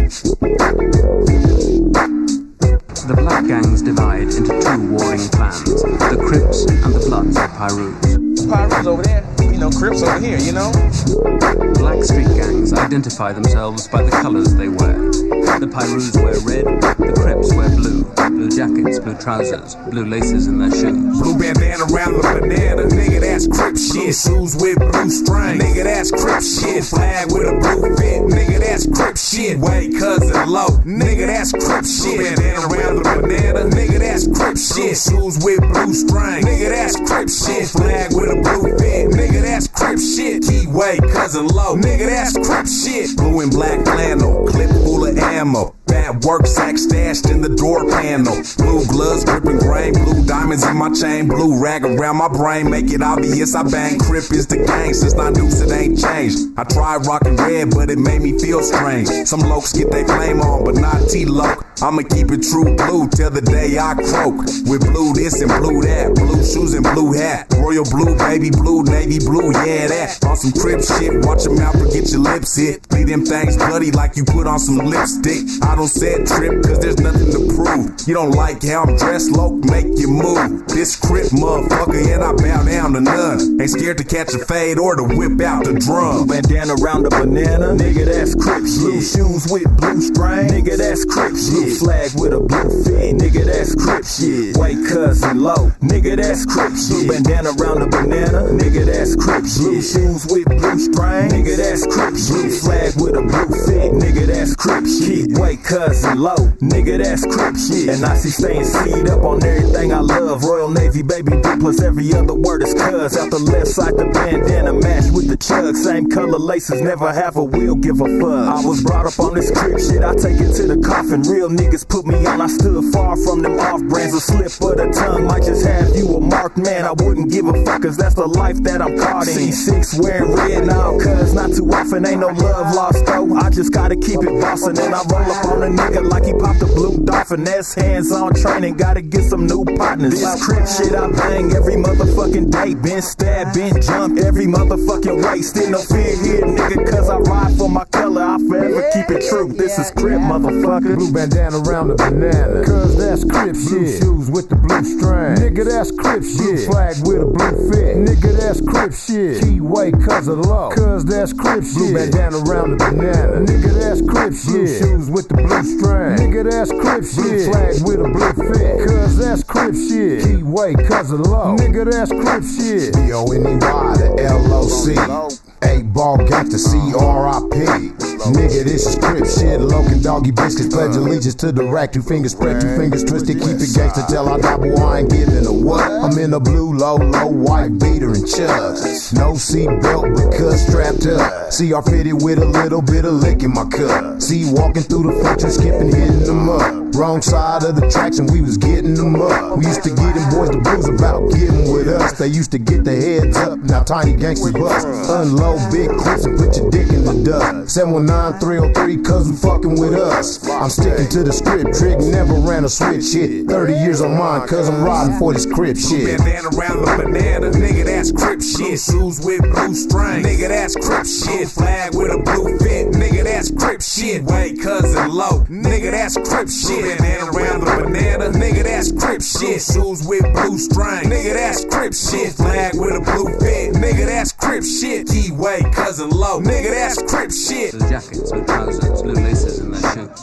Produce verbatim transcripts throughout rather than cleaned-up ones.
The blood gangs divide into two warring clans, the Crips and the Bloods of Pirus. Pirus over there, you know, Crips over here, you know? Black street gangs identify themselves by the colors they wear. The Pirus wear red, the Crips wear blue. Blue jackets, blue trousers, blue laces in their shoes. Blue bandana around the banana, nigga that's Crip shit. Blue shoes with blue strings, nigga that's Crip shit. Flag with a blue fit, nigga that's Crip shit. Way cousin low, nigga that's Crip shit. Blue bandana around the banana, nigga that's Crip shit. Shoes with blue strings, nigga that's Crip shit. Flag with a blue fit, nigga that's Crip shit. Keyway cousin low, nigga that's Crip shit. Blue and black flannel, clip full of ammo. Bad work sack stashed in the door panel. Blue gloves dripping grain, blue diamonds in my chain, blue rag around my brain, make it obvious I bang. Crip is the gang, since I knew it ain't changed. I tried rockin' red, but it made me feel strange. Some lokes get their flame on, but not T-Loke. I'ma keep it true blue till the day I croak. With blue this and blue that, blue shoes and blue hat. Royal blue, baby blue, navy blue, yeah that. On some Crip shit, watch your mouth or get your lips hit. Leave them things bloody like you put on some lipstick. I don't say trip, cause there's nothing to prove. You don't like how I'm dressed, loke, make you move. This Crip motherfucker, and I bow down to none. Ain't scared to catch a fade or to whip out the drum. Blue bandana around the banana, nigga that's Crip shit. Blue shoes with blue strings, nigga that's Crip shit. Blue flag with a blue fit, nigga that's Crip shit. White cousin low, nigga that's Crip shit. Blue bandana around the banana, nigga that's Crip shit. Blue shoes with blue strings, nigga that's Crip shit. Blue flag with a blue fit, nigga that's Crip shit. White cousin low, nigga that's Crip shit. And I see staying seed up on everything I love. Royal Navy, baby blue, plus every other word is cuz. Out the left side, the bandana match with the chug. Same color laces, never have a wheel, give a fuck. I was brought up on this Crip shit, I take it to the coffin. Real niggas put me on, I stood far from them off brands. A slip of the tongue might just have you a marked man. I wouldn't give a fuck, cause that's the life that I'm caught in. C six wearing red now, cuz not too often, ain't no love lost though. I just gotta keep it bossin', and I roll up on a nigga like he popped a blue dolphin. That's hands-on training, gotta get some new partners. This Crip shit I bang every motherfucking day. Been stabbed, been jumped every motherfucking way. Still no fear here, nigga, cause I ride for my color. I forever keep it true. This is Crip, motherfucker. Blue bandana around the banana, cause that's Crip shit. Blue shoes with the blue string, nigga that's Crip shit. Blue flag with a blue fit, nigga that's Crip shit. Keyway cause of low, cause that's Crip shit. Blue bandana around the banana, nigga that's Crip shit. Blue shoes with the blue string, nigga that's Crip shit. Blue flag with a blue fit, cause that's Crip shit. Keyway cause of low, nigga that's Crip shit. B O N E Y, the L O C. Eight ball got the C R I P. Nigga, this is Crip shit. Logan doggy biscuits, pledge allegiance to the rack. Two fingers spread, two fingers twisted. Keep it gangster till I die, boy, I ain't giving a what. I'm in a blue, low, low, white beater and chugs. No seat belt because strapped up. C R fitted with a little bit of lick in my cup. See walking through the function, skipping, hitting them up. Wrong side of the tracks and we was getting them up. We used to get them boys the blues about getting with us. They used to get their heads up, now tiny gangsters bust. Unload big clips and put your dick in the dust. seven one nine, three oh three, cause we fucking with us. I'm sticking to the script, trick never ran a switch shit. thirty years on mine, cause I'm riding for this Crip shit. Bandana around the banana, nigga that's Crip shit. Shoes with blue strings, nigga that's Crip shit. Flag with a blue fit, nigga that's Crip shit. Way cousin low, nigga that's Crip shit. Bandana around the banana, nigga that's Crip shit. Shoes with blue strings, nigga that's Crip shit. Flag with a blue fit, nigga that's Crip shit. Keyway cousin low, nigga that's Crip shit. Blue jackets, blue trousers, blue laces in their shoes.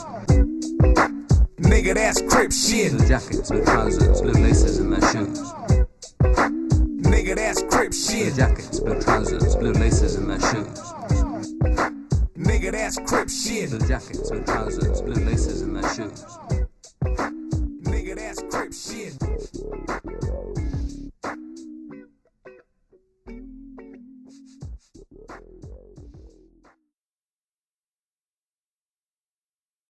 Nigga that's Crip shit. Blue jackets, blue trousers, blue laces in their shoes. Nigga that's Crip Blue shit. jackets, blue trousers, blue laces in their shoes. Nigga that's Crip shit. Blue jackets, blue trousers, blue laces in their shoes.